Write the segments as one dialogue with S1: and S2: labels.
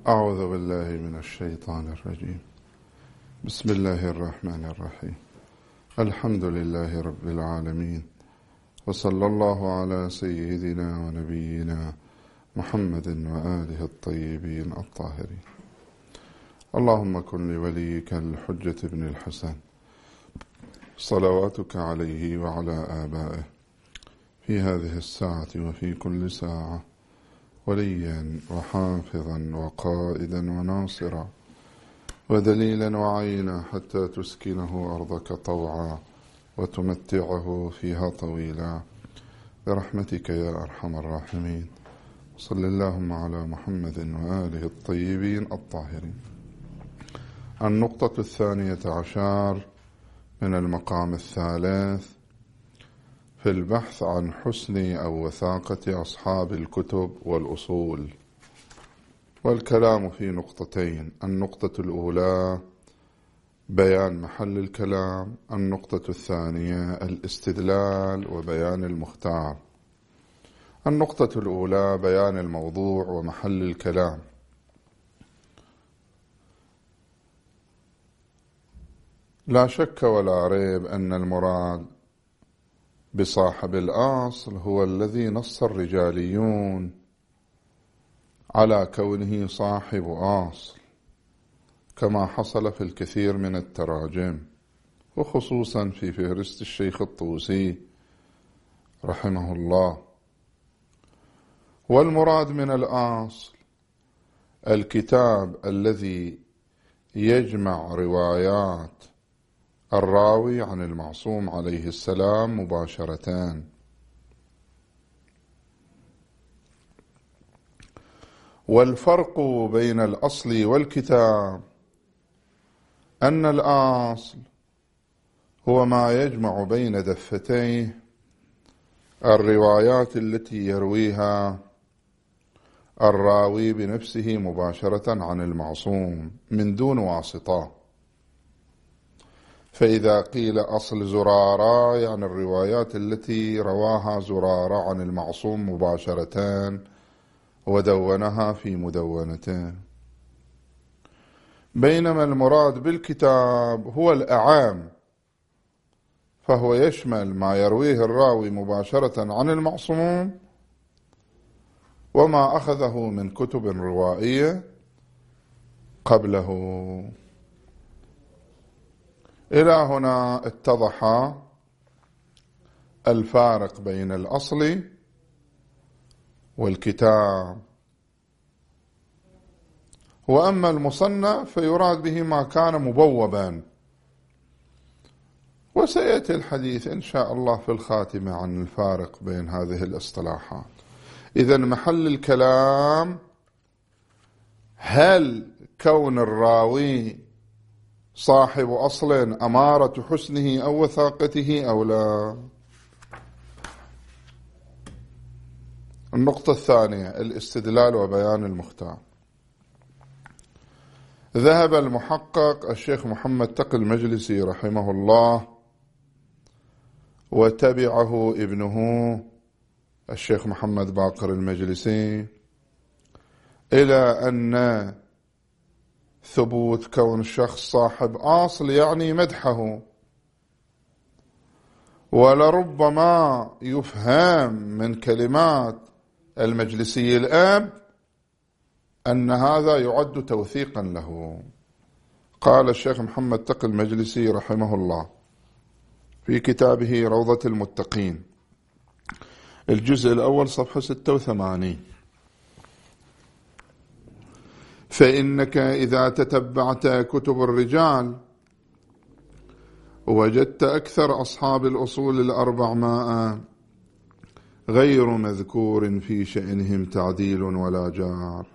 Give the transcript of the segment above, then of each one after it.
S1: أعوذ بالله من الشيطان الرجيم. بسم الله الرحمن الرحيم. الحمد لله رب العالمين، وصلى الله على سيدنا ونبينا محمد وآله الطيبين الطاهرين. اللهم كن لوليك الحجة بن الحسن صلواتك عليه وعلى آبائه في هذه الساعة وفي كل ساعة وليا وحافظا وقائدا وناصرا ودليلا وعينا حتى تسكنه أرضك طوعا وتمتعه فيها طويلا برحمتك يا أرحم الراحمين. صلى اللهم على محمد وآله الطيبين الطاهرين. النقطة 12 من المقام الثالث في البحث عن حسن أو وثاقة أصحاب الكتب والأصول، والكلام في نقطتين: النقطة الأولى بيان محل الكلام، النقطة الثانية الاستدلال وبيان المختار. النقطة الأولى بيان الموضوع ومحل الكلام. لا شك ولا ريب أن المراد بصاحب الأصل هو الذي نص الرجاليون على كونه صاحب أصل، كما حصل في الكثير من التراجم، وخصوصا في فهرست الشيخ الطوسي رحمه الله. والمراد من الأصل الكتاب الذي يجمع روايات الراوي عن المعصوم عليه السلام مباشرة. والفرق بين الأصل والكتاب أن الأصل هو ما يجمع بين دفتيه الروايات التي يرويها الراوي بنفسه مباشرة عن المعصوم من دون واسطة. فإذا قيل أصل زرارة يعني الروايات التي رواها زرارة عن المعصوم مباشرة ودونها في مدونته. بينما المراد بالكتاب هو الأعام، فهو يشمل ما يرويه الراوي مباشرة عن المعصوم وما أخذه من كتب روائية قبله. إلى هنا اتضح الفارق بين الأصل والكتاب. وأما المصنف فيراد به ما كان مبوبا، وسيأتي الحديث إن شاء الله في الخاتمة عن الفارق بين هذه الاصطلاحات. إذن محل الكلام: هل كون الراوي صاحب أصل أمارة حسنه أو وثاقته أو لا؟ النقطة الثانية الاستدلال وبيان المختار. ذهب المحقق الشيخ محمد تقي المجلسي رحمه الله وتبعه ابنه الشيخ محمد باقر المجلسي إلى أن ثبوت كون الشخص صاحب أصل يعني مدحه، ولربما يفهم من كلمات المجلسي الآب أن هذا يعد توثيقا له. قال الشيخ محمد تقي المجلسي رحمه الله في كتابه روضة المتقين الجزء الأول صفحة 86: فإنك إذا تتبعت كتب الرجال وجدت أكثر أصحاب الأصول الأربعمائة غير مذكور في شأنهم تعديل ولا جار،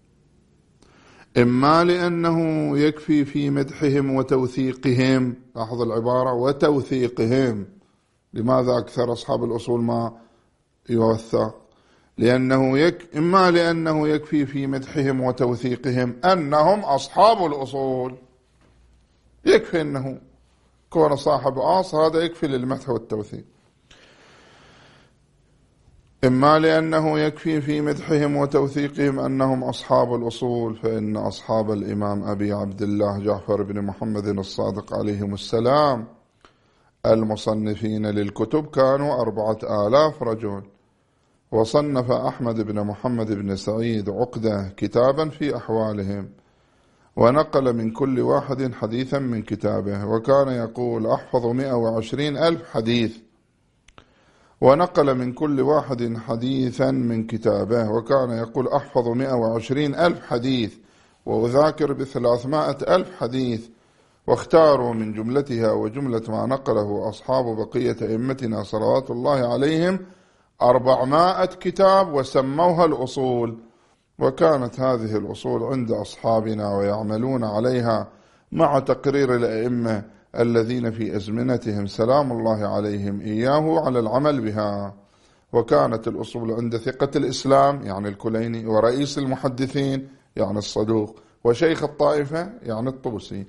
S1: إما لأنه يكفي في مدحهم وتوثيقهم. لاحظ العبارة وتوثيقهم. لماذا أكثر أصحاب الأصول ما يوثق؟ إما لأنه يكفي في مدحهم وتوثيقهم أنهم أصحاب الأصول. يكفي أنه كون صاحب أصل، هذا يكفي للمدح والتوثيق. إما لأنه يكفي في مدحهم وتوثيقهم أنهم أصحاب الأصول، فإن أصحاب الإمام أبي عبد الله جعفر بن محمد الصادق عليهم السلام المصنفين للكتب كانوا 4000 رجل. وصنف أحمد بن محمد بن سعيد عقدة كتابا في أحوالهم، ونقل من كل واحد حديثا من كتابه، وكان يقول أحفظ 120,000 حديث، ونقل من كل واحد حديثا من كتابه، وكان يقول أحفظ 120,000 حديث وأذاكر 300,000 حديث. واختاروا من جملتها وجملة ما نقله أصحاب بقية أئمتنا صلوات الله عليهم 400 كتاب وسموها الأصول. وكانت هذه الأصول عند أصحابنا ويعملون عليها مع تقرير الأئمة الذين في أزمنتهم سلام الله عليهم إياه على العمل بها. وكانت الأصول عند ثقة الإسلام يعني الكليني، ورئيس المحدثين يعني الصدوق، وشيخ الطائفة يعني الطوسي،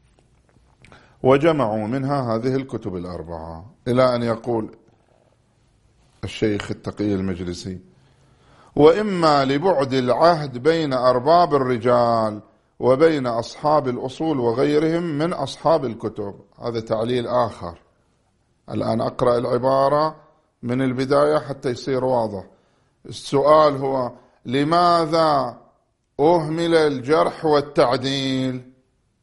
S1: وجمعوا منها هذه الكتب الأربعة. إلى أن يقول الشيخ التقي المجلسي: وإما لبعد العهد بين أرباب الرجال وبين أصحاب الأصول وغيرهم من أصحاب الكتب. هذا تعليل آخر. الآن أقرأ العبارة من البداية حتى يصير واضح. السؤال هو: لماذا أهمل الجرح والتعديل؟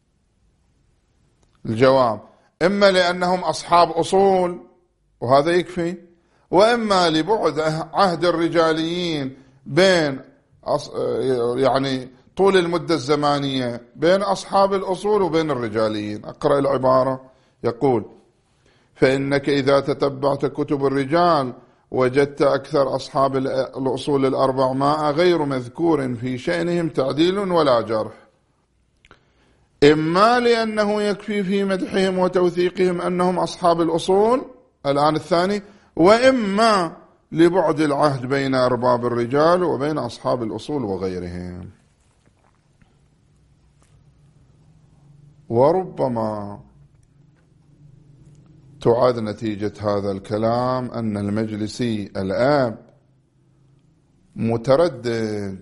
S1: الجواب: إما لأنهم أصحاب أصول وهذا يكفي، وإما لبعد عهد الرجاليين بين يعني طول المدة الزمانية بين أصحاب الأصول وبين الرجاليين. أقرأ العبارة. يقول: فإنك إذا تتبعت كتب الرجال وجدت أكثر أصحاب الأصول 400 غير مذكور في شأنهم تعديل ولا جرح، إما لأنه يكفي في مدحهم وتوثيقهم أنهم أصحاب الأصول، الآن الثاني، وإما لبعد العهد بين أرباب الرجال وبين أصحاب الأصول وغيرهم. وربما تعاد نتيجة هذا الكلام أن المجلسي الآن متردد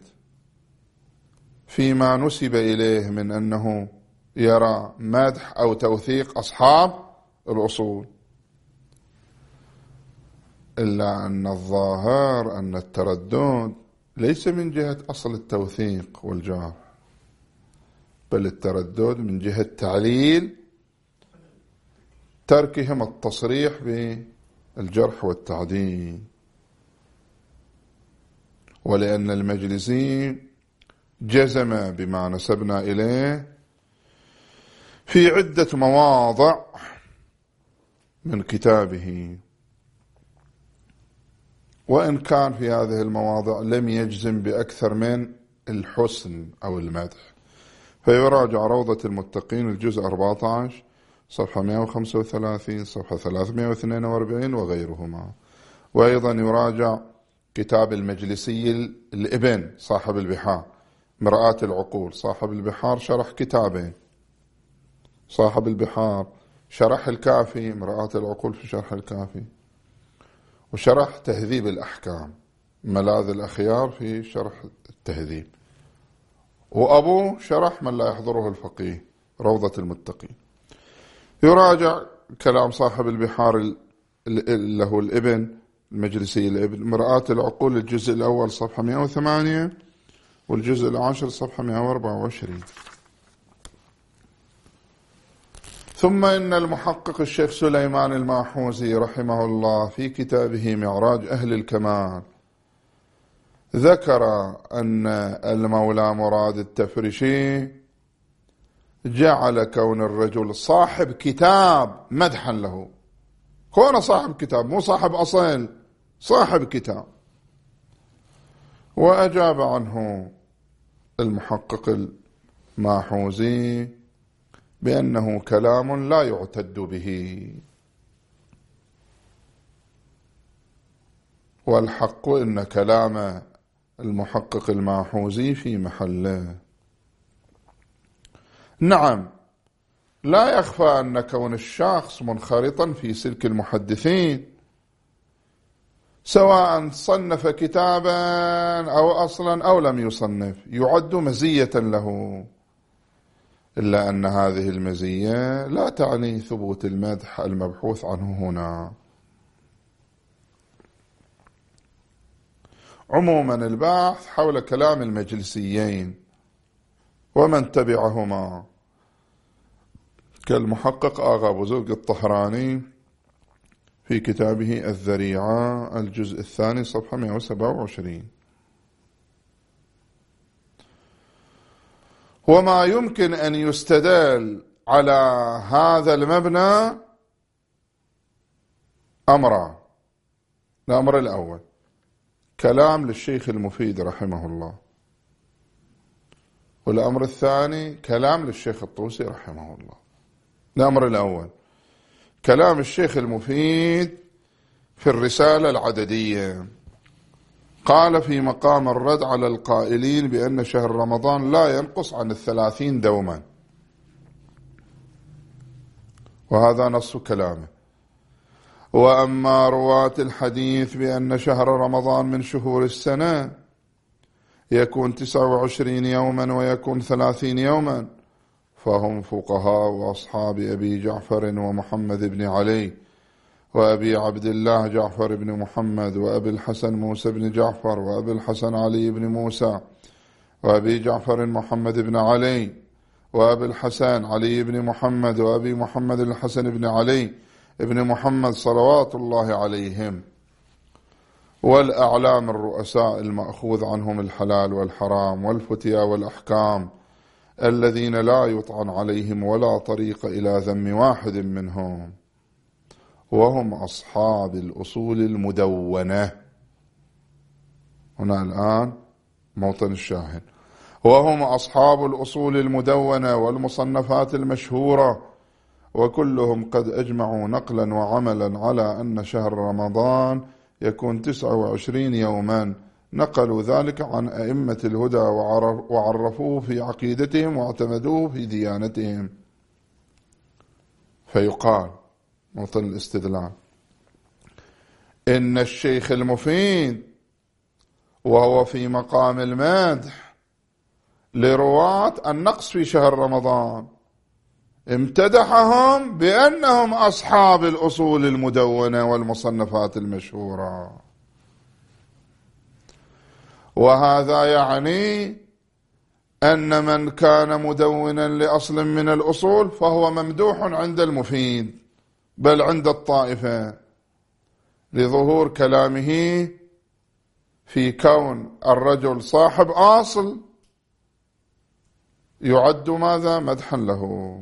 S1: فيما نسب إليه من أنه يرى مدح أو توثيق أصحاب الأصول، إلا أن الظاهر أن التردد ليس من جهة أصل التوثيق والجرح، بل التردد من جهة تعليل تركهم التصريح بالجرح والتعديل. ولأن المجلسي جزم بما نسبنا إليه في عدة مواضع من كتابه، وإن كان في هذه المواضع لم يجزم بأكثر من الحسن أو المدح. فيراجع روضة المتقين الجزء 14 صفحة 135 صفحة 342 وغيرهما. وأيضا يراجع كتاب المجلسي الابن صاحب البحار مرآة العقول. صاحب البحار شرح كتابين، صاحب البحار شرح الكافي، مرآة العقول في شرح الكافي، وشرح تهذيب الأحكام ملاذ الأخيار في شرح التهذيب، وأبوه شرح من لا يحضره الفقيه روضة المتقين. يراجع كلام صاحب البحار اللي هو الابن المجلسي الابن مرآة العقول الجزء الأول صفحة 108 والجزء العاشر صفحة 124. ثم إن المحقق الشيخ سليمان الماحوزي رحمه الله في كتابه معراج أهل الكمال ذكر أن المولى مراد التفرشي جعل كون الرجل صاحب كتاب مدحا له. كونه صاحب كتاب، مو صاحب أصل، صاحب كتاب. وأجاب عنه المحقق الماحوزي بأنه كلام لا يعتد به، والحق إن كلام المحقق الماحوزي في محله. نعم، لا يخفى أن كون الشخص منخرطا في سلك المحدثين سواء صنف كتابا أو أصلا أو لم يصنف، يعد مزية له، إلا أن هذه المزية لا تعني ثبوت المدح المبحوث عنه هنا. عموما البحث حول كلام المجلسيين ومن تبعهما كالمحقق آغا بزرق الطهراني في كتابه الذريعة الجزء الثاني صفحة 127. وما يمكن أن يستدل على هذا المبنى أمران. الأمر الأول كلام للشيخ المفيد رحمه الله، والأمر الثاني كلام للشيخ الطوسي رحمه الله. الأمر الأول كلام الشيخ المفيد في الرسالة العددية، قال في مقام الرد على القائلين بأن شهر رمضان لا ينقص عن 30 دوما، وهذا نص كلامه. وأما رواة الحديث بأن شهر رمضان من شهور السنة يكون 29 يوما ويكون 30 يوما فهم فقهاء وأصحاب أبي جعفر ومحمد بن علي وأبي عبد الله جعفر بن محمد وأبي الحسن موسى بن جعفر وأبي الحسن علي بن موسى وأبي جعفر محمد بن علي وأبي الحسن علي بن محمد وأبي محمد الحسن بن علي ابن محمد صلوات الله عليهم، والأعلام الرؤساء المأخوذ عنهم الحلال والحرام والفتيا والأحكام الذين لا يطعن عليهم ولا طريق إلى ذم واحد منهم، وهم أصحاب الأصول المدونة. هنا الآن موطن الشاهد. وهم أصحاب الأصول المدونة والمصنفات المشهورة، وكلهم قد أجمعوا نقلا وعملا على أن شهر رمضان يكون 29 يوما، نقلوا ذلك عن أئمة الهدى وعرفوه في عقيدتهم واعتمدوه في ديانتهم. فيقال موطن الاستدلال إن الشيخ المفيد وهو في مقام المدح لرواة النقص في شهر رمضان امتدحهم بأنهم أصحاب الأصول المدونة والمصنفات المشهورة، وهذا يعني أن من كان مدونا لأصل من الأصول فهو ممدوح عند المفيد، بل عند الطائفة، لظهور كلامه في كون الرجل صاحب أصل يعد ماذا؟ مدحا له.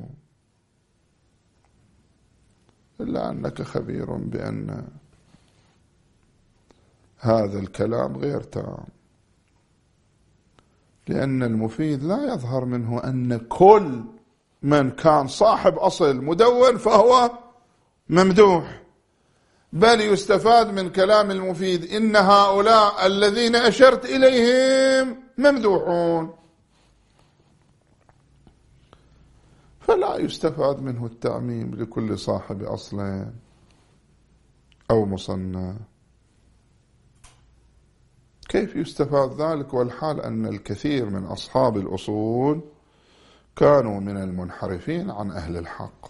S1: إلا أنك خبير بأن هذا الكلام غير تام، لأن المفيد لا يظهر منه أن كل من كان صاحب أصل مدون فهو ممدوح، بل يستفاد من كلام المفيد إن هؤلاء الذين أشرت إليهم ممدوحون، فلا يستفاد منه التعميم لكل صاحب أصل أو مصنف. كيف يستفاد ذلك والحال أن الكثير من أصحاب الأصول كانوا من المنحرفين عن أهل الحق،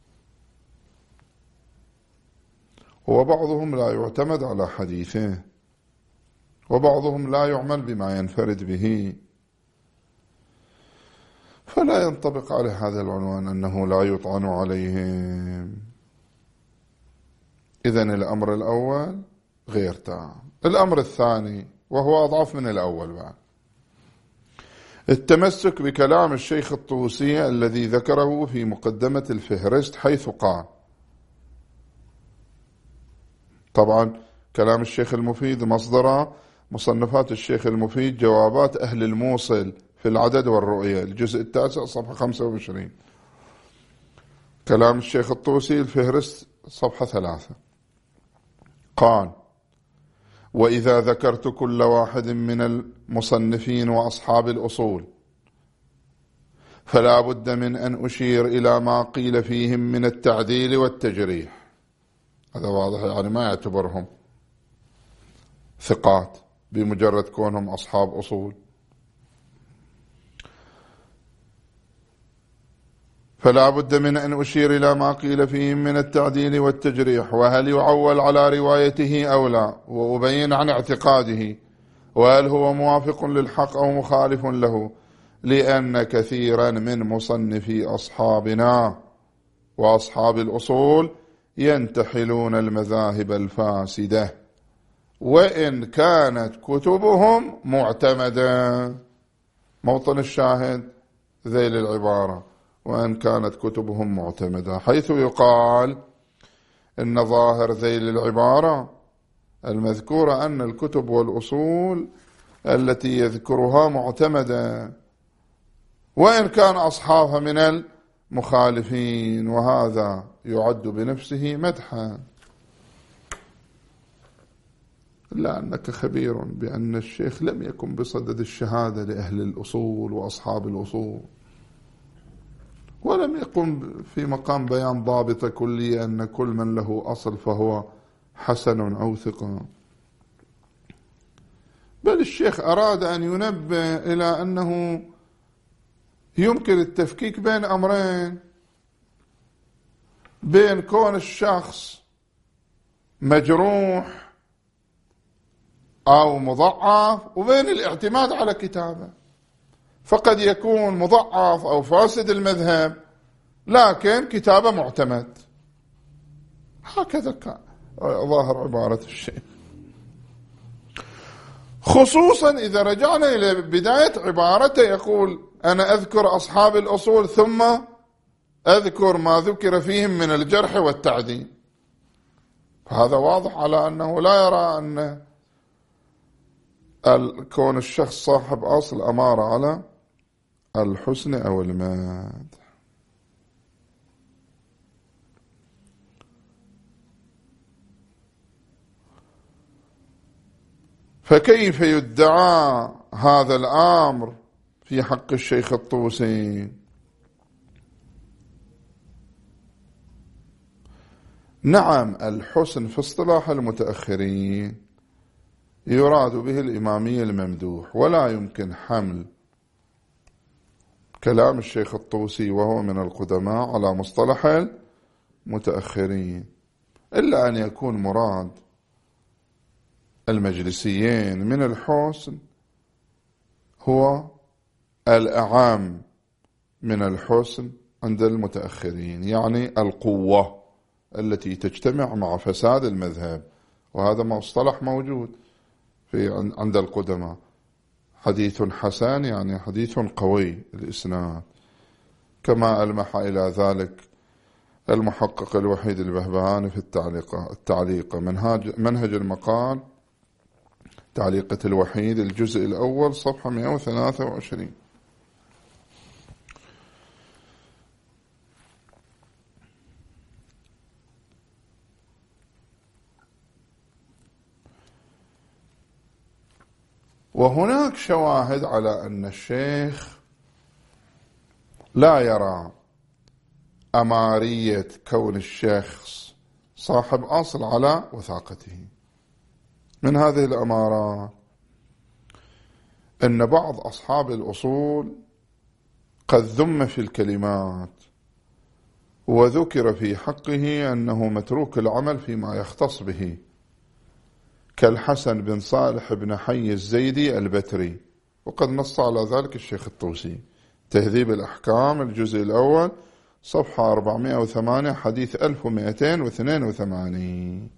S1: وبعضهم لا يعتمد على حديثه، وبعضهم لا يعمل بما ينفرد به، فلا ينطبق على هذا العنوان أنه لا يطعن عليهم. إذن الأمر الأول غير تام. الأمر الثاني وهو أضعف من الأول بعد، التمسك بكلام الشيخ الطوسي الذي ذكره في مقدمة الفهرست، حيث قال، طبعا كلام الشيخ المفيد مصدره مصنفات الشيخ المفيد جوابات أهل الموصل في العدد والرؤية الجزء 9 صفحة 25، كلام الشيخ الطوسي الفهرست صفحة 3. قال: وإذا ذكرت كل واحد من المصنفين وأصحاب الأصول فلا بد من أن أشير إلى ما قيل فيهم من التعديل والتجريح. هذا واضح، يعني ما يعتبرهم ثقات بمجرد كونهم أصحاب أصول. فلا بد من أن أشير إلى ما قيل فيهم من التعديل والتجريح، وهل يعول على روايته أو لا، وأبين عن اعتقاده، وهل هو موافق للحق أو مخالف له، لأن كثيرا من مصنفي أصحابنا وأصحاب الأصول ينتحلون المذاهب الفاسدة وإن كانت كتبهم معتمدة. موطن الشاهد ذيل العبارة: وإن كانت كتبهم معتمدة، حيث يقال إن ظاهر ذيل العبارة المذكورة أن الكتب والأصول التي يذكرها معتمدة وإن كان أصحابها من المخالفين، وهذا يعد بنفسه مدحا. إلا أنك خبير بأن الشيخ لم يكن بصدد الشهادة لأهل الأصول وأصحاب الأصول، ولم يقم في مقام بيان ضابطة كلية أن كل من له أصل فهو حسن أو ثقة، بل الشيخ أراد أن ينبه إلى أنه يمكن التفكيك بين أمرين: بين كون الشخص مجروح أو مضعف، وبين الاعتماد على كتابه. فقد يكون مضعف أو فاسد المذهب لكن كتابه معتمد. هكذا كان ظاهر عبارة الشيخ، خصوصا إذا رجعنا إلى بداية عبارته، يقول: أنا أذكر أصحاب الأصول ثم أذكر ما ذكر فيهم من الجرح والتعديل. فهذا واضح على أنه لا يرى أن كون الشخص صاحب أصل أمارة على الحسن أو المادح. فكيف يدعى هذا الأمر في حق الشيخ الطوسي؟ نعم، الحسن في اصطلاح المتأخرين يراد به الإمامي الممدوح، ولا يمكن حمل كلام الشيخ الطوسي وهو من القدماء على مصطلح المتأخرين، إلا أن يكون مراد المجلسيين من الحسن هو الأعم من الحسن عند المتأخرين، يعني القوة التي تجتمع مع فساد المذهب، وهذا مصطلح موجود عند القدماء. حديث حسن يعني حديث قوي الإسناد، كما ألمح إلى ذلك المحقق الوحيد البهبهاني في التعليق منهج المقال، تعليقة الوحيد الجزء الأول صفحة 123. وهناك شواهد على أن الشيخ لا يرى أمارية كون الشخص صاحب أصل على وثاقته. من هذه الأمارات أن بعض أصحاب الأصول قد ذم في الكلمات، وذكر في حقه أنه متروك العمل فيما يختص به، كالحسن بن صالح بن حي الزيدي البتري، وقد نص على ذلك الشيخ الطوسي، تهذيب الأحكام الجزء الأول صفحة 408 حديث 1282.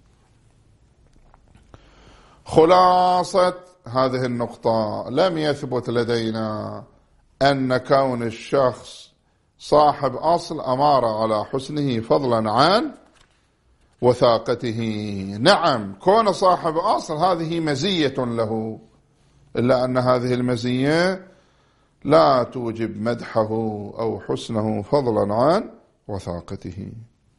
S1: خلاصة هذه النقطة: لم يثبت لدينا أن كون الشخص صاحب أصل أمارة على حسنه فضلا عن وثاقته. نعم، كون صاحب أصل هذه مزية له، إلا أن هذه المزية لا توجب مدحه أو حسنه فضلا عن وثاقته.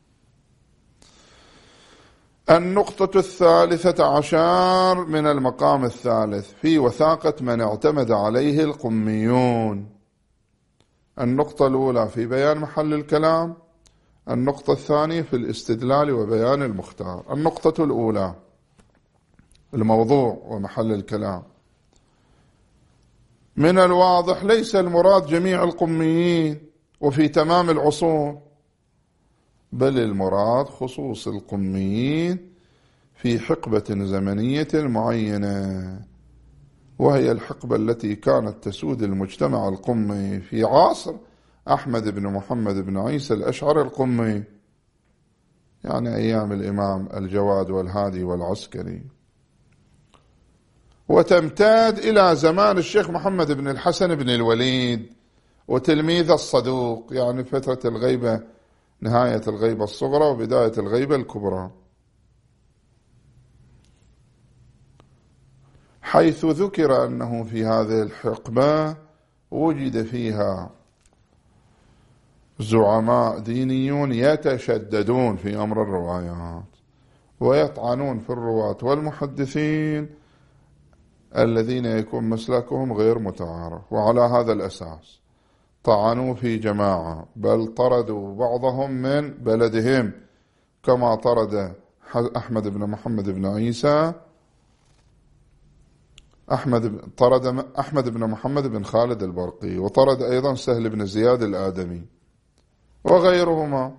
S1: النقطة 13 من المقام الثالث في وثاقة من اعتمد عليه القميون. النقطة الأولى في بيان محل الكلام، النقطة الثانية في الاستدلال وبيان المختار. النقطة الأولى: الموضوع ومحل الكلام. من الواضح ليس المراد جميع القميين وفي تمام العصور، بل المراد خصوص القميين في حقبة زمنية معينة، وهي الحقبة التي كانت تسود المجتمع القمي في عصر أحمد بن محمد بن عيسى الأشعري القمي، يعني أيام الإمام الجواد والهادي والعسكري، وتمتد إلى زمان الشيخ محمد بن الحسن بن الوليد وتلميذ الصدوق، يعني فترة الغيبة، نهاية الغيبة الصغرى وبداية الغيبة الكبرى، حيث ذكر أنه في هذه الحقبة وجد فيها زعماء دينيون يتشددون في أمر الروايات ويطعنون في الرواة والمحدثين الذين يكون مسلكهم غير متعارف، وعلى هذا الأساس طعنوا في جماعة، بل طردوا بعضهم من بلدهم، كما طرد أحمد بن محمد بن عيسى طرد أحمد بن محمد بن خالد البرقي، وطرد أيضا سهل بن زياد الآدمي وغيرهما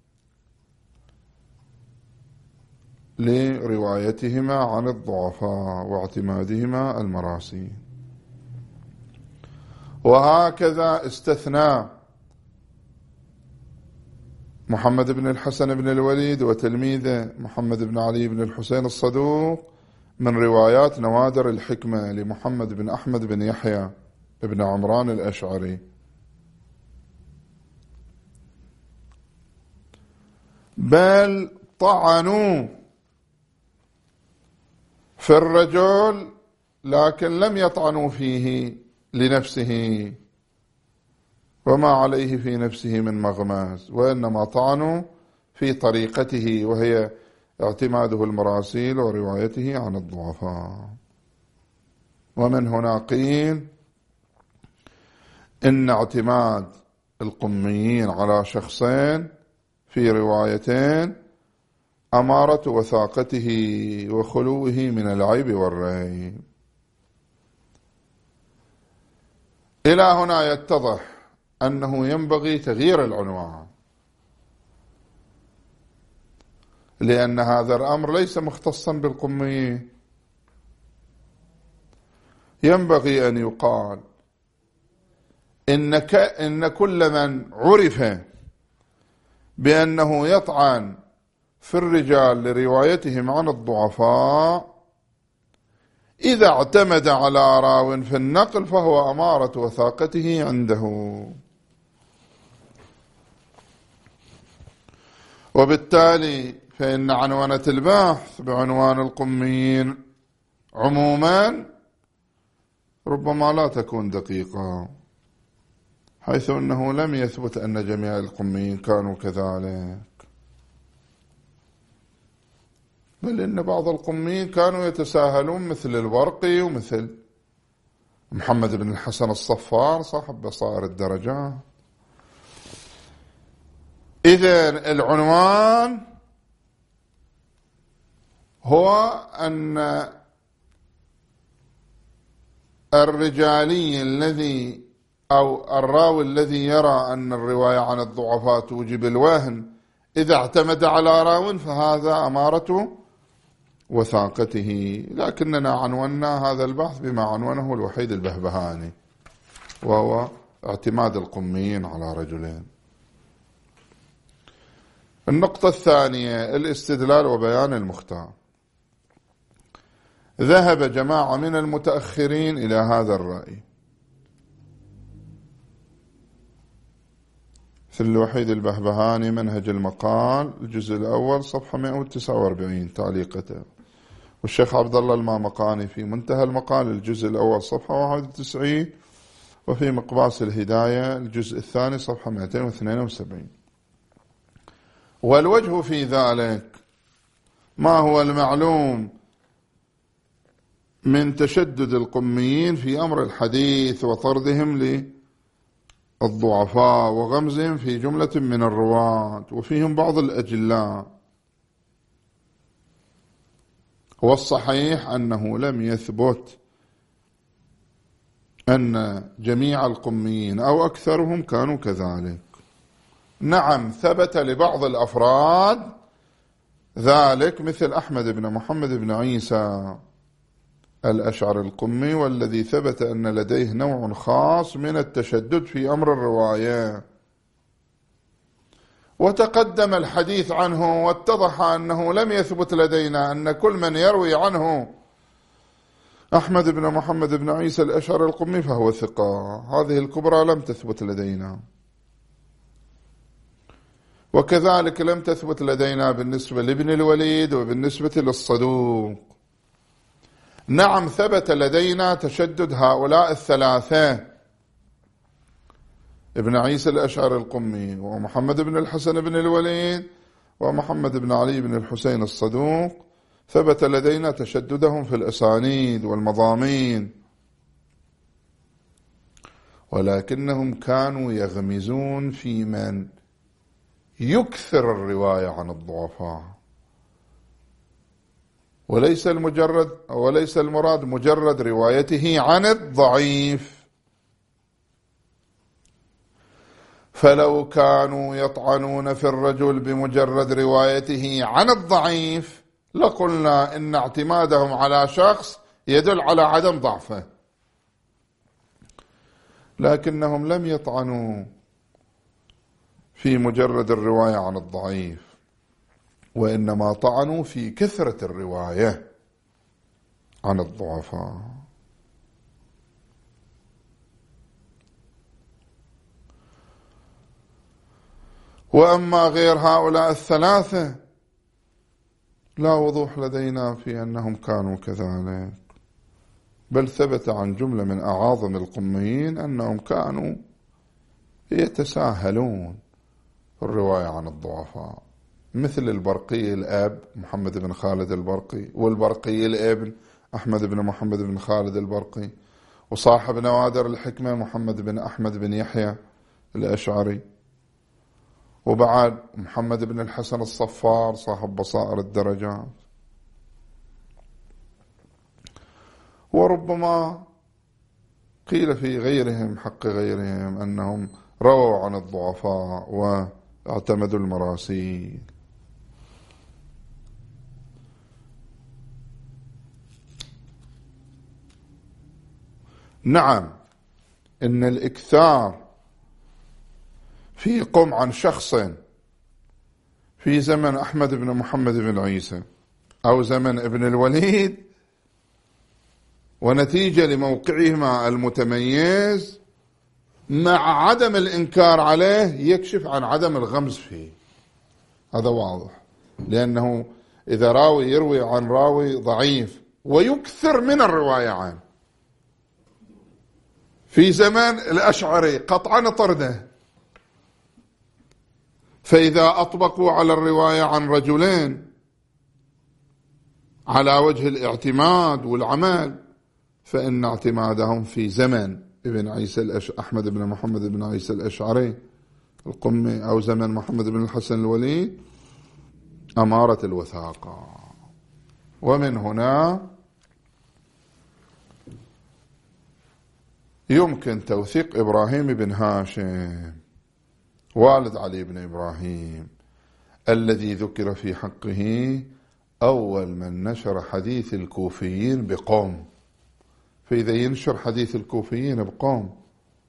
S1: لروايتهما عن الضعفاء واعتمادهما المراسيل. وهكذا استثنى محمد بن الحسن بن الوليد وتلميذه محمد بن علي بن الحسين الصدوق من روايات نوادر الحكمة لمحمد بن أحمد بن يحيى بن عمران الأشعري، بل طعنوا في الرجل، لكن لم يطعنوا فيه لنفسه وما عليه في نفسه من مغماز، وإنما طعنوا في طريقته، وهي اعتماده المراسيل وروايته عن الضعفاء. ومن هنا قيل إن اعتماد القميين على شخصين في روايتين أمارة وثاقته وخلوه من العيب والريب. إلى هنا يتضح أنه ينبغي تغيير العنوان، لأن هذا الأمر ليس مختصا بالقميين. ينبغي أن يقال إن كل من عرف بأنه يطعن في الرجال لروايتهم عن الضعفاء إذا اعتمد على راو في النقل فهو أمارة وثاقته عنده، وبالتالي فإن عنوانة البحث بعنوان القميين عموما ربما لا تكون دقيقة، حيث أنه لم يثبت أن جميع القميين كانوا كذلك، بل إن بعض القميين كانوا يتساهلون مثل البرقي ومثل محمد بن الحسن الصفار صاحب بصائر الدرجات. إذن العنوان هو أن الرجالي الذي أو الراوي الذي يرى أن الرواية عن الضعفاء توجب الوهن إذا اعتمد على راو فهذا أمارة وثاقته. لكننا عنونا هذا البحث بما عنونه الوحيد البهبهاني، وهو اعتماد القميين على رجلين. النقطة الثانية الاستدلال وبيان المختار. ذهب جماعة من المتأخرين إلى هذا الرأي، مثل الوحيد البهبهاني منهج المقال الجزء الأول صفحة 149 تعليقته، والشيخ عبد الله المامقاني في منتهى المقال الجزء الأول صفحة 91، وفي مقباس الهداية الجزء الثاني صفحة 272. والوجه في ذلك ما هو المعلوم من تشدد القميين في أمر الحديث وطردهم للضعفاء وغمزهم في جملة من الرواة وفيهم بعض الأجلاء، والصحيح أنه لم يثبت أن جميع القميين أو أكثرهم كانوا كذلك. نعم ثبت لبعض الأفراد ذلك، مثل أحمد بن محمد بن عيسى الأشعري القمي، والذي ثبت أن لديه نوع خاص من التشدد في أمر الرواية، وتقدم الحديث عنه واتضح أنه لم يثبت لدينا أن كل من يروي عنه أحمد بن محمد بن عيسى الأشعري القمي فهو ثقة. هذه الكبرى لم تثبت لدينا، وكذلك لم تثبت لدينا بالنسبة لابن الوليد وبالنسبة للصدوق. نعم ثبت لدينا تشدد هؤلاء الثلاثة، ابن عيسى الأشعري القمي ومحمد بن الحسن بن الوليد ومحمد بن علي بن الحسين الصدوق، ثبت لدينا تشددهم في الأسانيد والمضامين، ولكنهم كانوا يغمزون في من يكثر الرواية عن الضعفاء، وليس المراد مجرد روايته عن الضعيف. فلو كانوا يطعنون في الرجل بمجرد روايته عن الضعيف لقلنا إن اعتمادهم على شخص يدل على عدم ضعفه، لكنهم لم يطعنوا في مجرد الرواية عن الضعيف، وإنما طعنوا في كثرة الرواية عن الضعفاء. وأما غير هؤلاء الثلاثة لا وضوح لدينا في أنهم كانوا كذلك، بل ثبت عن جملة من أعاظم القميين أنهم كانوا يتساهلون في الرواية عن الضعفاء، مثل البرقي الأب محمد بن خالد البرقي، والبرقي الابن أحمد بن محمد بن خالد البرقي، وصاحب نوادر الحكمة محمد بن أحمد بن يحيى الأشعري، وبعد محمد بن الحسن الصفار صاحب بصائر الدرجات. وربما قيل في غيرهم حق غيرهم أنهم رووا عن الضعفاء واعتمدوا المراسيل. نعم إن الإكثار في قم عن شخص في زمن أحمد بن محمد بن عيسى أو زمن ابن الوليد ونتيجة لموقعهما المتميز مع عدم الإنكار عليه يكشف عن عدم الغمز فيه، هذا واضح، لأنه إذا راوي يروي عن راوي ضعيف ويكثر من الرواية عنه في زمان الأشعري قطعا طرده، فإذا أطبقوا على الرواية عن رجلين على وجه الاعتماد والعمل فإن اعتمادهم في زمن ابن عيسى أحمد بن محمد بن عيسى الأشعري القمي أو زمن محمد بن الحسن الوليد أمارة الوثاقة. ومن هنا يمكن توثيق إبراهيم بن هاشم والد علي بن إبراهيم الذي ذكر في حقه أول من نشر حديث الكوفيين بقوم، فإذا ينشر حديث الكوفيين بقوم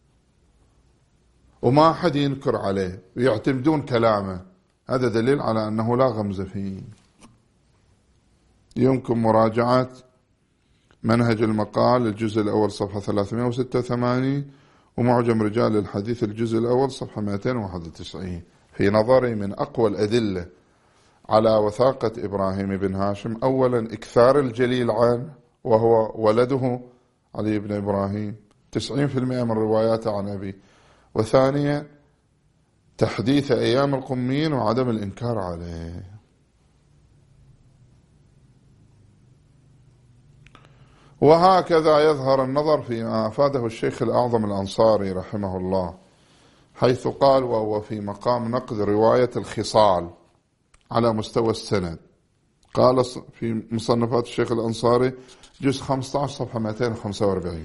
S1: وما أحد ينكر عليه ويعتمدون كلامه، هذا دليل على أنه لا غمز فيه. يمكن مراجعة منهج المقال الجزء الأول صفحة 386 ومعجم رجال الحديث الجزء الأول صفحة 291. في نظري من أقوى الأدلة على وثاقة إبراهيم بن هاشم أولا إكثار الجليل عنه وهو ولده علي بن إبراهيم 90% من رواياته عن أبي، وثانيا تحديث أيام القميين وعدم الإنكار عليه. وهكذا يظهر النظر فيما أفاده الشيخ الأعظم الأنصاري رحمه الله، حيث قال وهو في مقام نقد رواية الخصال على مستوى السند، قال في مصنفات الشيخ الأنصاري جزء 15 صفحة 245.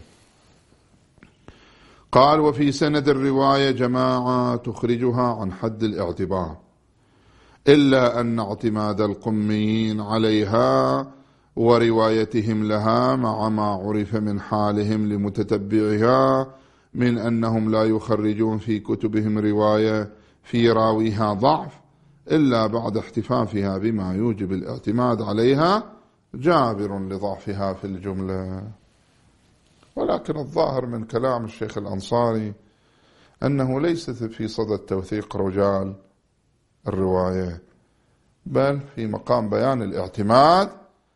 S1: قال: وفي سند الرواية جماعة تخرجها عن حد الاعتبار، إلا أن اعتماد القميين عليها وروايتهم لها مع ما عرف من حالهم لمتتبعها من أنهم لا يخرجون في كتبهم رواية في راويها ضعف إلا بعد احتفافها بما يوجب الاعتماد عليها، جابر لضعفها في الجملة. ولكن الظاهر من كلام الشيخ الأنصاري أنه ليس في صدد توثيق رجال الرواية، بل في مقام بيان الاعتماد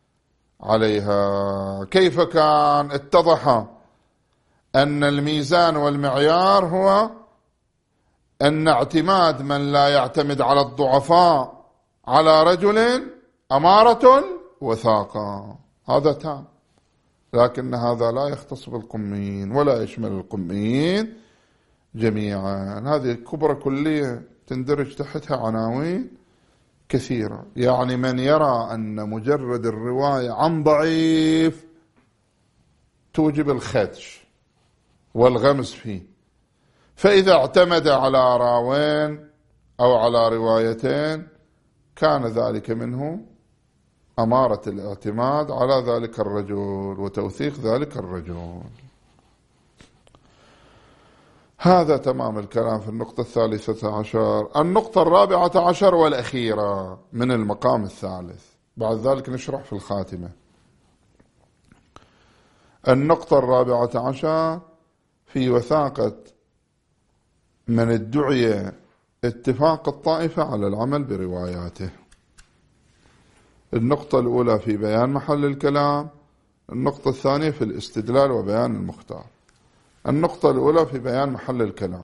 S1: عليها. كيف كان؟ اتضح أن الميزان والمعيار هو أن اعتماد من لا يعتمد على الضعفاء على رجل أمارة وثاقة، هذا تام. لكن هذا لا يختص بالقميين ولا يشمل القميين جميعا. هذه كبرى كلية تندرج تحتها عناوين كثيرة. يعني من يرى أن مجرد الرواية عن ضعيف توجب الخدش والغمس فيه، فإذا اعتمد على راوين أو على روايتين كان ذلك منه أمارة الاعتماد على ذلك الرجل وتوثيق ذلك الرجل. هذا تمام الكلام في النقطة 13. النقطة 14 والأخيرة من المقام الثالث، بعد ذلك نشرح في الخاتمة. النقطة 14 في وثاقة من ادعي اتفاق الطائفة على العمل برواياته. النقطة الأولى في بيان محل الكلام، النقطة الثانية في الاستدلال وبيان المختار. النقطة الأولى في بيان محل الكلام.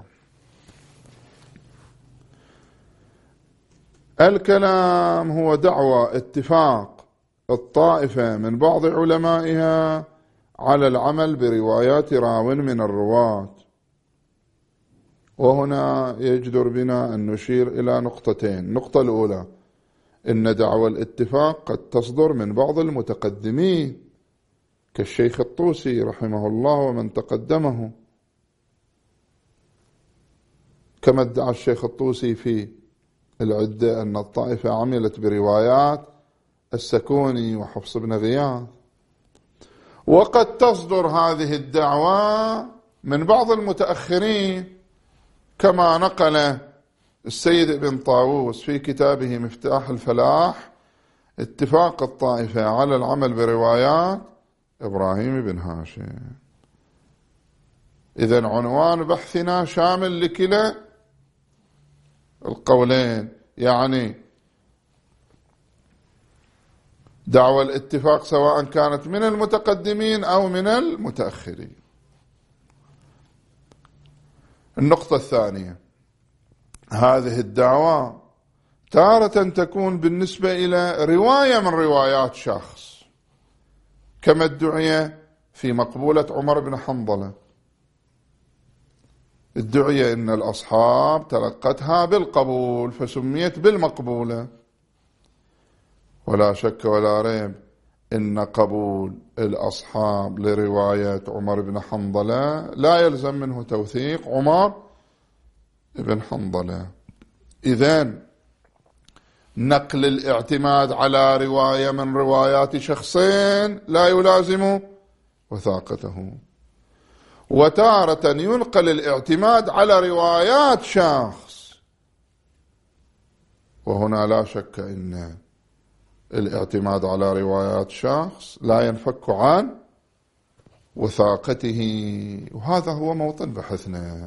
S1: الكلام هو دعوى اتفاق الطائفة من بعض علمائها على العمل بروايات راو من الرواة. وهنا يجدر بنا أن نشير إلى نقطتين. النقطة الأولى إن دعوى الاتفاق قد تصدر من بعض المتقدمين كالشيخ الطوسي رحمه الله ومن تقدمه، كما ادعى الشيخ الطوسي في العدة أن الطائفة عملت بروايات السكوني وحفص بن غياث. وقد تصدر هذه الدعوة من بعض المتأخرين كما نقل السيد ابن طاووس في كتابه مفتاح الفلاح اتفاق الطائفة على العمل بروايات إبراهيم بن هاشم. إذن عنوان بحثنا شامل لكلا القولين، يعني دعوى الاتفاق سواء كانت من المتقدمين أو من المتأخرين. النقطة الثانية، هذه الدعوة تارة تكون بالنسبة إلى رواية من روايات شخص، كما ادعي في مقبولة عمر بن حنظلة. ادعي أن الأصحاب تلقتها بالقبول فسميت بالمقبولة. ولا شك ولا ريب إن قبول الأصحاب لرواية عمر بن حنظلة لا يلزم منه توثيق عمر بن حنظلة. إذن نقل الاعتماد على رواية من روايات شخصين لا يلازم وثاقته، وتارة ينقل الاعتماد على روايات شخص، وهنا لا شك إن الاعتماد على روايات شخص لا ينفك عن وثاقته. وهذا هو موطن بحثنا.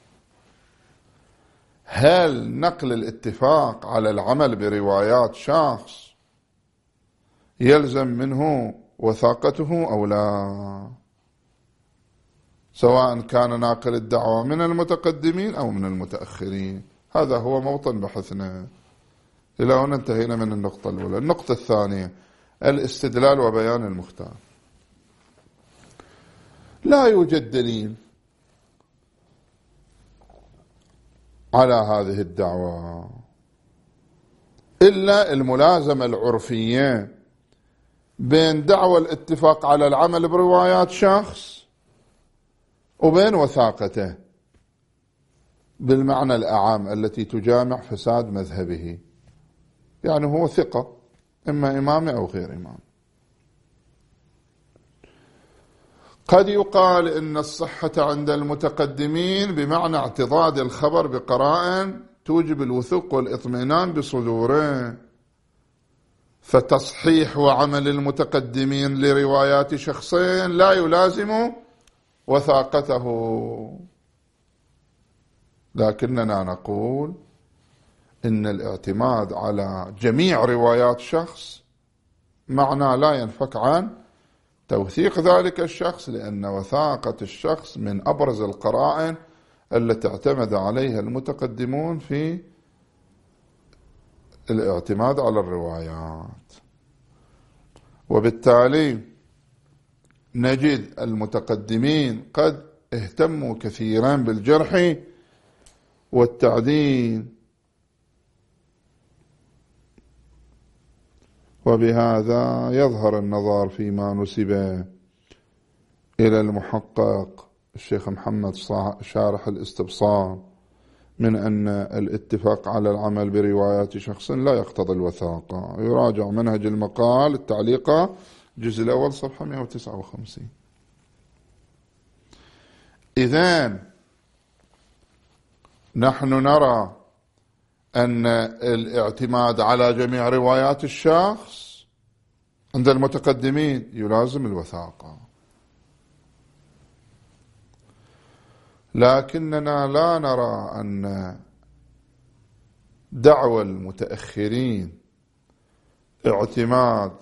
S1: هل نقل الاتفاق على العمل بروايات شخص يلزم منه وثاقته أو لا، سواء كان ناقل الدعوة من المتقدمين أو من المتأخرين؟ هذا هو موطن بحثنا. إلى هنا انتهينا من النقطة الأولى. النقطة الثانية الاستدلال وبيان المختار. لا يوجد دليل على هذه الدعوة. إلا الملازمة العرفية بين دعوى الاتفاق على العمل بروايات شخص وبين وثاقته بالمعنى الأعام التي تجامع فساد مذهبه، يعني هو ثقة إما إمام أو غير إمام. قد يقال إن الصحة عند المتقدمين بمعنى اعتضاد الخبر بقرائن توجب الوثوق والإطمئنان بصدوره، فتصحيح وعمل المتقدمين لروايات شخصين لا يلازم وثاقته. لكننا نقول إن الاعتماد على جميع روايات شخص معنى لا ينفك عن توثيق ذلك الشخص، لأن وثاقة الشخص من أبرز القرائن التي اعتمد عليها المتقدمون في الاعتماد على الروايات. وبالتالي نجد المتقدمين قد اهتموا كثيرا بالجرح والتعديل، وبهذا يظهر النظر فيما نسب إلى المحقق الشيخ محمد شارح الاستبصار من أن الاتفاق على العمل بروايات شخص لا يقتضي الوثاقة. يراجع منهج المقال التعليقة الجزء الأول صفحة 159. إذن نحن نرى أن الاعتماد على جميع روايات الشخص عند المتقدمين يلازم الوثاقة، لكننا لا نرى أن دعوى المتأخرين اعتماد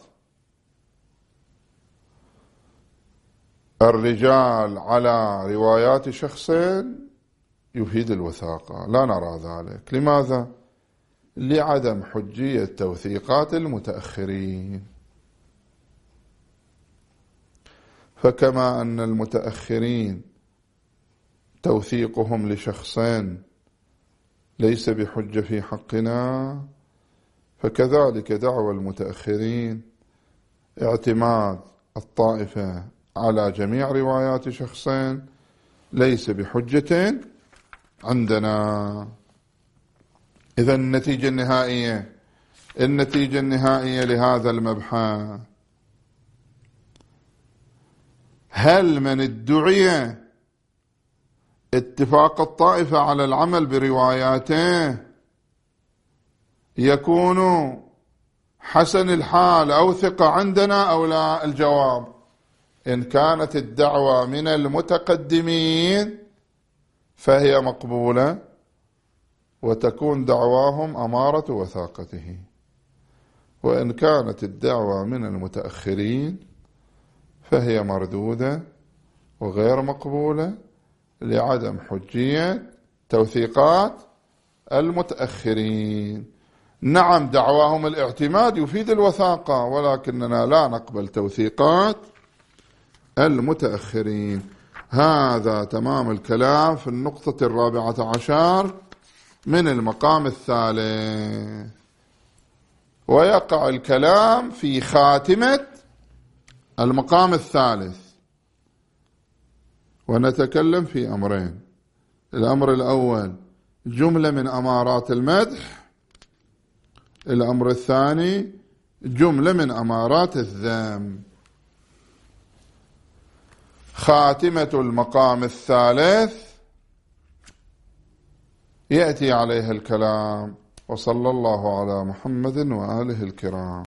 S1: الرجال على روايات شخص يفيد الوثاقة، لا نرى ذلك. لماذا؟ لعدم حجية توثيقات المتأخرين. فكما أن المتأخرين توثيقهم لشخصين ليس بحجة في حقنا، فكذلك دعوى المتأخرين اعتماد الطائفة على جميع روايات شخصين ليس بحجة عندنا. إذا النتيجة النهائية لهذا المبحث: هل من ادعي اتفاق الطائفة على العمل برواياته يكون حسن الحال أو ثقة عندنا أو لا؟ الجواب: إن كانت الدعوة من المتقدمين فهي مقبولة وتكون دعواهم أمارة وثاقته، وإن كانت الدعوة من المتأخرين فهي مردودة وغير مقبولة لعدم حجية توثيقات المتأخرين. نعم، دعواهم الاعتماد يفيد الوثاقة، ولكننا لا نقبل توثيقات المتأخرين. هذا تمام الكلام في النقطة 14 من المقام الثالث. ويقع الكلام في خاتمة المقام الثالث، ونتكلم في أمرين: الأمر الأول جملة من أمارات المدح، الأمر الثاني جملة من أمارات الذم. خاتمة المقام الثالث يأتي عليها الكلام، وصلى الله على محمد وآله الكرام.